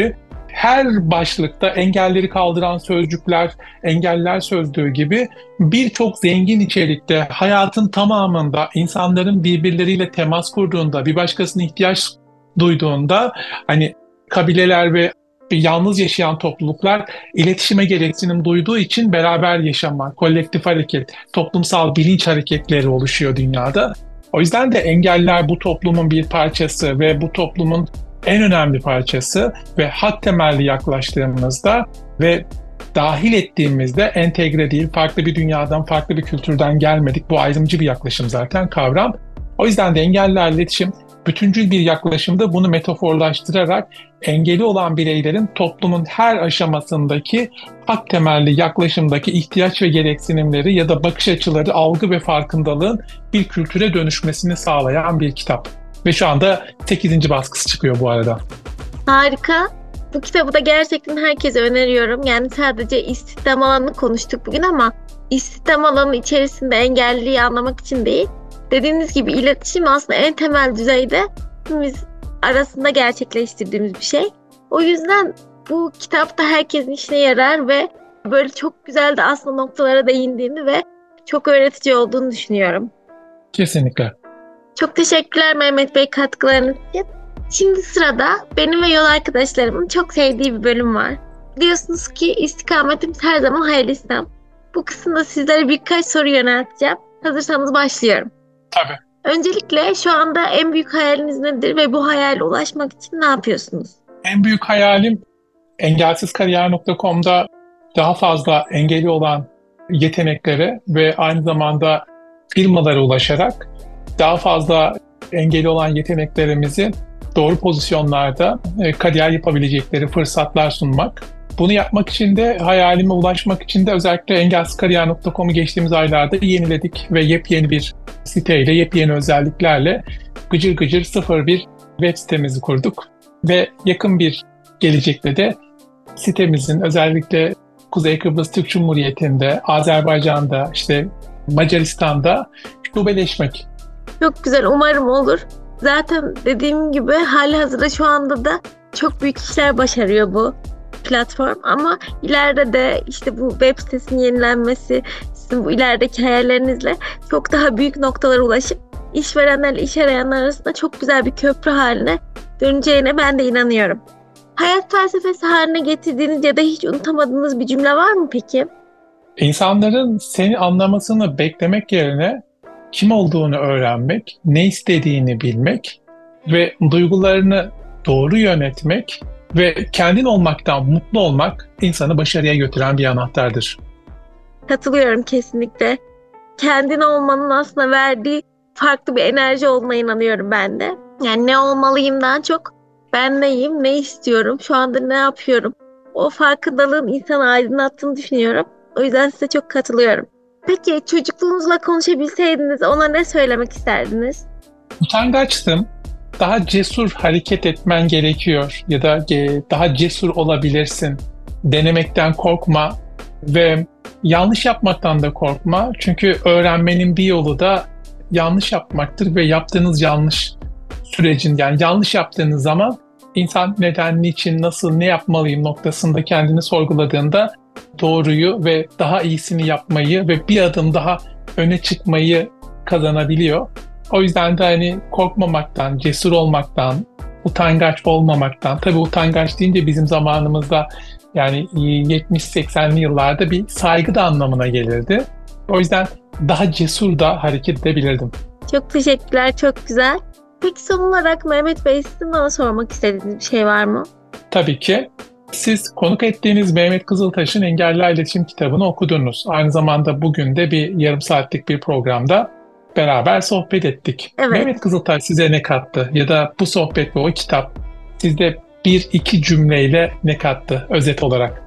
her başlıkta engelleri kaldıran sözcükler, engeller sözlüğü gibi birçok zengin içerikte hayatın tamamında insanların birbirleriyle temas kurduğunda, bir başkasına ihtiyaç duyduğunda, hani kabileler ve yalnız yaşayan topluluklar iletişime gereksinim duyduğu için beraber yaşama, kolektif hareket, toplumsal bilinç hareketleri oluşuyor dünyada. O yüzden de engeller bu toplumun bir parçası ve bu toplumun en önemli parçası ve hak temelli yaklaştığımızda ve dahil ettiğimizde entegre değil, farklı bir dünyadan, farklı bir kültürden gelmedik. Bu ayrımcı bir yaklaşım zaten, kavram. O yüzden de engellerle iletişim bütüncül bir yaklaşımda bunu metaforlaştırarak engeli olan bireylerin toplumun her aşamasındaki hak temelli yaklaşımdaki ihtiyaç ve gereksinimleri ya da bakış açıları, algı ve farkındalığın bir kültüre dönüşmesini sağlayan bir kitap. Ve şu anda sekizinci baskısı çıkıyor bu arada. Harika. Bu kitabı da gerçekten herkese öneriyorum. Yani sadece istihdam alanını konuştuk bugün ama istihdam alanı içerisinde engelliliği anlamak için değil. Dediğiniz gibi iletişim aslında en temel düzeyde hepimiz arasında gerçekleştirdiğimiz bir şey. O yüzden bu kitapta herkesin işine yarar ve böyle çok güzel de aslında noktalara değindiğini ve çok öğretici olduğunu düşünüyorum. Kesinlikle. Çok teşekkürler Mehmet Bey katkılarınız için. Şimdi sırada benim ve yol arkadaşlarımın çok sevdiği bir bölüm var. Biliyorsunuz ki istikametimiz her zaman hayırlısam. Bu kısımda sizlere birkaç soru yönelteceğim. Hazırsanız başlıyorum. Tabii. Öncelikle şu anda en büyük hayaliniz nedir ve bu hayale ulaşmak için ne yapıyorsunuz? En büyük hayalim engelsizkariyer nokta com'da daha fazla engeli olan yeteneklere ve aynı zamanda firmalara ulaşarak daha fazla engeli olan yeteneklerimizi doğru pozisyonlarda e, kariyer yapabilecekleri fırsatlar sunmak. Bunu yapmak için de hayalime ulaşmak için de özellikle engelsizkariyer nokta com'u geçtiğimiz aylarda yeniledik ve yepyeni bir siteyle, yepyeni özelliklerle gıcır gıcır sıfır bir web sitemizi kurduk. Ve yakın bir gelecekte de sitemizin özellikle Kuzey Kıbrıs Türk Cumhuriyeti'nde, Azerbaycan'da, işte Macaristan'da şubeleşmek. Çok güzel, umarım olur. Zaten dediğim gibi halihazırda şu anda da çok büyük işler başarıyor bu platform ama ileride de işte bu web sitesinin yenilenmesi, sizin bu ilerideki hayallerinizle çok daha büyük noktalara ulaşıp işverenlerle iş arayanlar arasında çok güzel bir köprü haline döneceğine ben de inanıyorum. Hayat felsefesi haline getirdiğiniz ya da hiç unutamadığınız bir cümle var mı peki? İnsanların seni anlamasını beklemek yerine kim olduğunu öğrenmek, ne istediğini bilmek ve duygularını doğru yönetmek ve kendin olmaktan mutlu olmak insanı başarıya götüren bir anahtardır. Katılıyorum kesinlikle. Kendin olmanın aslında verdiği farklı bir enerji olduğuna inanıyorum ben de. Yani ne olmalıyımdan çok ben neyim, ne istiyorum, şu anda ne yapıyorum. O farkındalığın insanı aydınlattığını düşünüyorum. O yüzden size çok katılıyorum. Peki çocukluğunuzla konuşabilseydiniz ona ne söylemek isterdiniz? Utangaçtım. Daha cesur hareket etmen gerekiyor ya da daha cesur olabilirsin. Denemekten korkma ve yanlış yapmaktan da korkma. Çünkü öğrenmenin bir yolu da yanlış yapmaktır ve yaptığınız yanlış sürecin, yani yanlış yaptığınız zaman insan neden, niçin, nasıl, ne yapmalıyım noktasında kendini sorguladığında doğruyu ve daha iyisini yapmayı ve bir adım daha öne çıkmayı kazanabiliyor. O yüzden de hani korkmamaktan, cesur olmaktan, utangaç olmamaktan, tabii utangaç deyince bizim zamanımızda yani yetmiş seksenli yıllarda bir saygı da anlamına gelirdi. O yüzden daha cesur da hareket edebilirdim. Çok teşekkürler, çok güzel. Peki son olarak Mehmet Bey, sizin bana sormak istediğiniz bir şey var mı? Tabii ki. Siz konuk ettiğiniz Mehmet Kızıltaş'ın Engelliler İletişim kitabını okudunuz. Aynı zamanda bugün de bir yarım saatlik bir programda beraber sohbet ettik. Evet. Mehmet Kızıltaş size ne kattı? Ya da bu sohbet ve o kitap sizde bir iki cümleyle ne kattı özet olarak?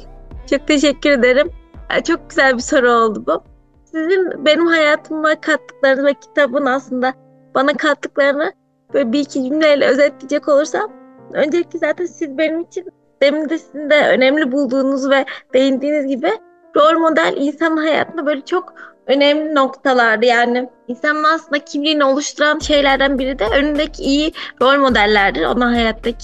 Çok teşekkür ederim. Çok güzel bir soru oldu bu. Sizin benim hayatıma kattıklarınız ve kitabın aslında bana kattıklarını böyle bir iki cümleyle özetleyecek olursam, öncelikle zaten siz benim için demin de sizin de önemli bulduğunuz ve değindiğiniz gibi rol model insanın hayatında böyle çok önemli noktalardı. Yani insanın aslında kimliğini oluşturan şeylerden biri de önündeki iyi rol modellerdir onun hayattaki.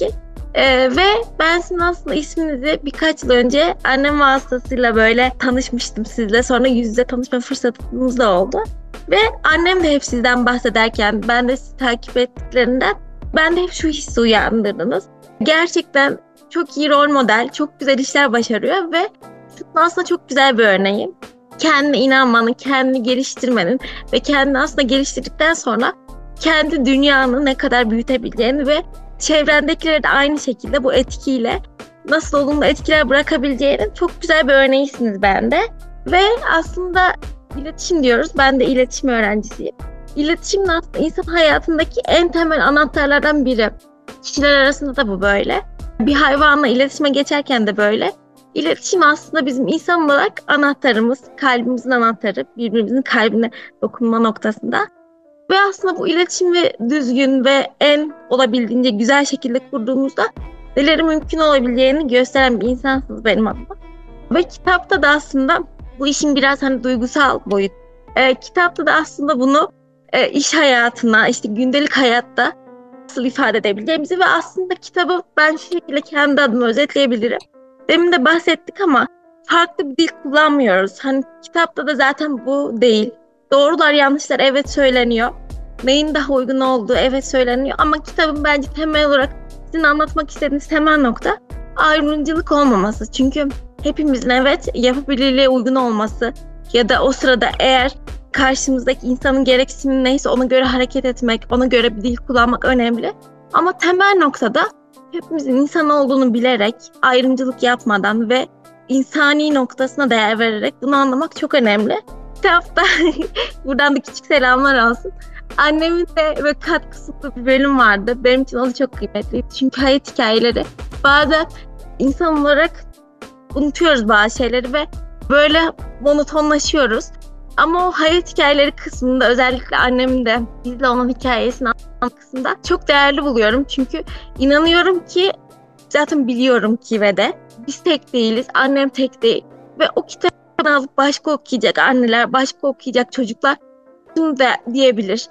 Ee, ve ben sizin aslında isminizi birkaç yıl önce annem vasıtasıyla böyle tanışmıştım sizle. Sonra yüz yüze tanışma fırsatımız da oldu. Ve annem de hep sizden bahsederken, ben de sizi takip ettiklerinden ben de hep şu hissi uyandırdınız. Gerçekten çok iyi rol model, çok güzel işler başarıyor ve şunun aslında çok güzel bir örneği. Kendine inanmanın, kendini geliştirmenin ve kendini aslında geliştirdikten sonra kendi dünyanı ne kadar büyütebileceğini ve çevrendekilere de aynı şekilde bu etkiyle nasıl olumlu etkiler bırakabileceğinin çok güzel bir örneğisiniz bende. Ve aslında iletişim diyoruz. Ben de iletişim öğrencisiyim. İletişim aslında insan hayatındaki en temel anahtarlardan biri. Kişiler arasında da bu böyle. Bir hayvanla iletişime geçerken de böyle. İletişim aslında bizim insan olarak anahtarımız, kalbimizin anahtarı, birbirimizin kalbine dokunma noktasında. Ve aslında bu iletişimi düzgün ve en olabildiğince güzel şekilde kurduğumuzda neleri mümkün olabileceğini gösteren bir insansınız benim adıma. Ve kitapta da aslında bu işin biraz hani duygusal boyut. E, kitapta da aslında bunu e, iş hayatına, işte gündelik hayatta nasıl ifade edebileceğimizi ve aslında kitabı ben şu şekilde kendi adıma özetleyebilirim. Demin de bahsettik ama farklı bir dil kullanmıyoruz. Hani kitapta da zaten bu değil. Doğrular yanlışlar evet söyleniyor. Neyin daha uygun olduğu evet söyleniyor. Ama kitabın bence temel olarak sizin anlatmak istediğiniz temel nokta ayrımcılık olmaması. Çünkü hepimizin evet yapabilirliğe uygun olması ya da o sırada eğer karşımızdaki insanın gereksinimi neyse ona göre hareket etmek, ona göre bir dil kullanmak önemli. Ama temel noktada hepimizin insan olduğunu bilerek, ayrımcılık yapmadan ve insani noktasına değer vererek bunu anlamak çok önemli. Kitapta buradan da küçük selamlar olsun. Annemin de ve katkısında bir bölüm vardı. Benim için o da çok kıymetliydi. Çünkü hayat hikayeleri bazen insan olarak unutuyoruz bazı şeyleri ve böyle monotonlaşıyoruz. Ama o hayat hikayeleri kısmında özellikle annemin de bizle olan hikayesini anlatma kısmında çok değerli buluyorum. Çünkü inanıyorum ki zaten biliyorum ki ve de biz tek değiliz. Annem tek değil. Ve o kitabı alıp başka okuyacak anneler, başka okuyacak çocuklar şunu da diyebilir.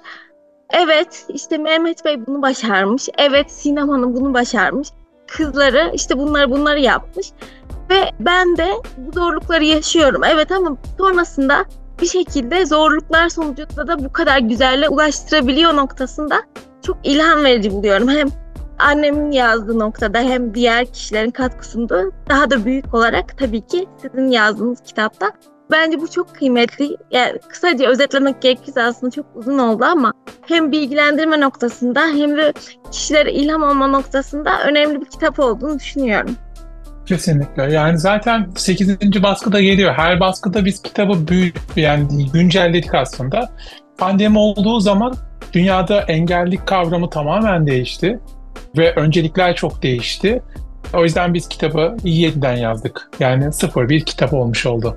Evet işte Mehmet Bey bunu başarmış. Evet Sinem Hanım bunu başarmış. Kızları işte bunları bunları yapmış. Ve ben de bu zorlukları yaşıyorum. Evet ama sonrasında bir şekilde zorluklar sonucunda da bu kadar güzelle ulaştırabiliyor noktasında çok ilham verici buluyorum. Hem annemin yazdığı noktada hem diğer kişilerin katkısında daha da büyük olarak tabii ki sizin yazdığınız kitapta. Bence bu çok kıymetli. Yani kısaca özetlemek gerekirse aslında çok uzun oldu ama hem bilgilendirme noktasında hem de kişilere ilham olma noktasında önemli bir kitap olduğunu düşünüyorum. Kesinlikle. Yani zaten sekizinci baskıda geliyor. Her baskıda biz kitabı büyük yani güncelledik aslında. Pandemi olduğu zaman dünyada engellilik kavramı tamamen değişti ve öncelikler çok değişti. O yüzden biz kitabı yeniden yazdık. Yani sıfır bir kitap olmuş oldu.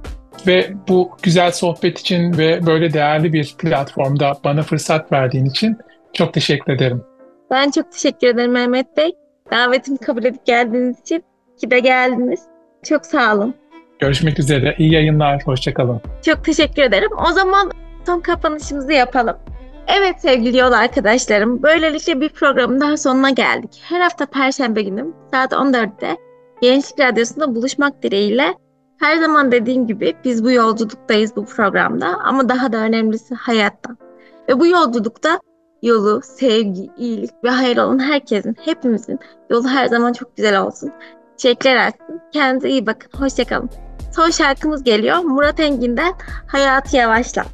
Ve bu güzel sohbet için ve böyle değerli bir platformda bana fırsat verdiğin için çok teşekkür ederim. Ben çok teşekkür ederim Mehmet Bey. Davetimi kabul edip geldiğiniz için ki de geldiniz. Çok sağ olun. Görüşmek üzere. İyi yayınlar. Hoşça kalın. Çok teşekkür ederim. O zaman son kapanışımızı yapalım. Evet sevgili yol arkadaşlarım, böylelikle bir programın daha sonuna geldik. Her hafta Perşembe günü saat on dörtte Gençlik Radyosu'nda buluşmak dileğiyle. Her zaman dediğim gibi biz bu yolculuktayız bu programda ama daha da önemlisi hayatta. Ve bu yolculukta yolu, sevgi, iyilik ve hayır olan herkesin, hepimizin yolu her zaman çok güzel olsun. Teşekkürler Ersin. Kendinize iyi bakın. Hoşçakalın. Son şarkımız geliyor. Murat Engin'den Hayatı Yavaşlat.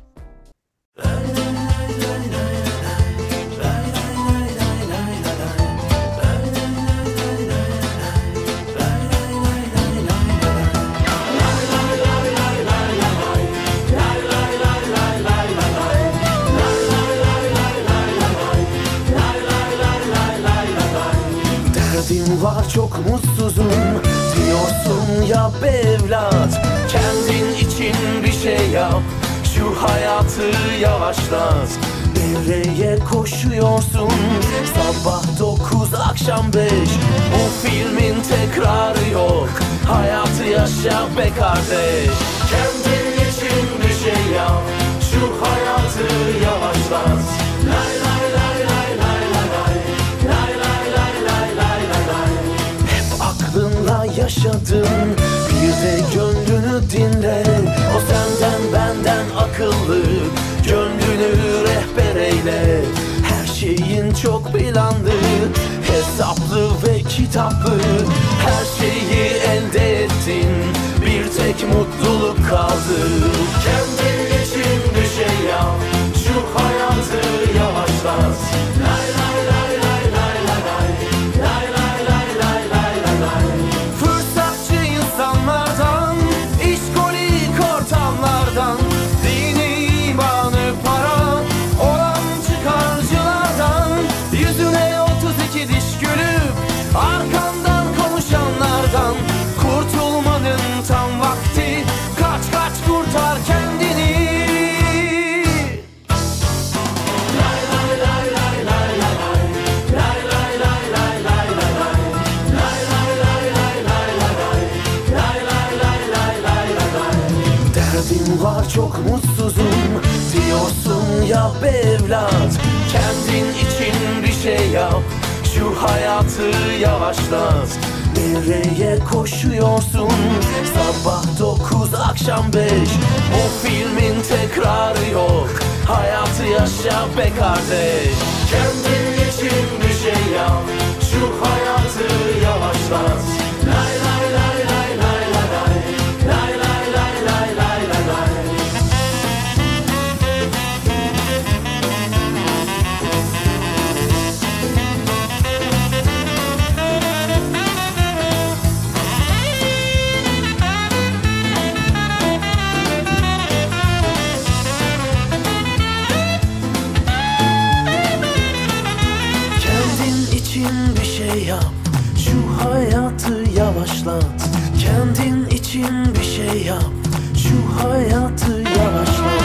Derdim var çok mutsuzum diyorsun ya be evlat. Kendin için bir şey yap, şu hayatı yavaşlat. Devreye koşuyorsun sabah dokuz akşam beş. Bu filmin tekrarı yok, hayatı yaşa be kardeş. Kendin için bir şey yap, şu hayatı yavaşlat. Lay lay lay lay lay lay lay lay lay lay lay lay lay. kitaplı. Her şeyi elde ettin, bir tek mutluluk kaldı. Kendin için bir şey yap, şu hayatı yavaşlat. Lay lay lay lay lay lay lay. Lay lay lay lay lay lay lay. Fırsatçı insanlardan, işkolik ortamlardan, dini imanı para olan çıkarcılardan, yüzüne otuz iki diş gülüp arkandan konuşanlardan kurtulmanın tam vakti. Kaç kaç kurtar kendini. Lay lay lay lay lay lay lay. Lay lay lay lay lay lay lay. Lay lay lay lay lay lay lay. Lay lay lay lay lay lay lay. Derdim var, çok mutsuzum diyorsun ya be evlat. Kendin için bir şey yap, şu hayatı yavaşlat. Devreye koşuyorsun, sabah dokuz akşam beş. Bu filmin tekrarı yok, hayatı yaşa be kardeş. Kendin için bir şey yap, şu hayatı yavaşlat. Lay lay lay lay lay lay lay. Lay lay lay lay lay lay lay. Kendin için bir şey yap, şu hayatı yavaşlat. Kendin için bir şey yap, şu hayatı yavaşlat.